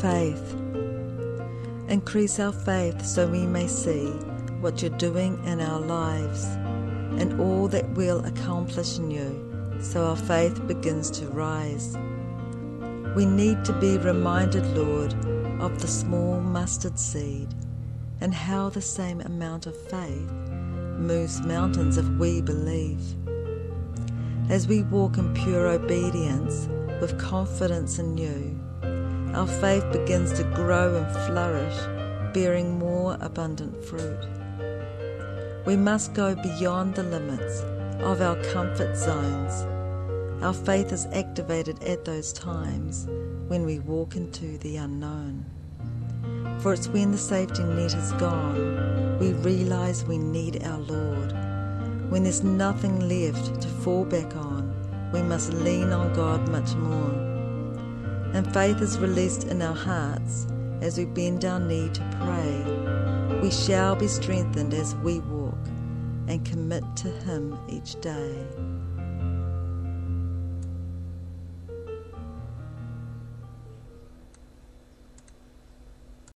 faith. Increase our faith so we may see what you're doing in our lives and all that we'll accomplish in you, so our faith begins to rise. We need to be reminded, Lord, of the small mustard seed and how the same amount of faith moves mountains if we believe. As we walk in pure obedience with confidence in you, our faith begins to grow and flourish, bearing more abundant fruit. We must go beyond the limits of our comfort zones. Our faith is activated at those times when we walk into the unknown. For it's when the safety net is gone, we realize we need our Lord. When there's nothing left to fall back on, we must lean on God much more. And faith is released in our hearts as we bend our knee to pray. We shall be strengthened as we walk and commit to Him each day.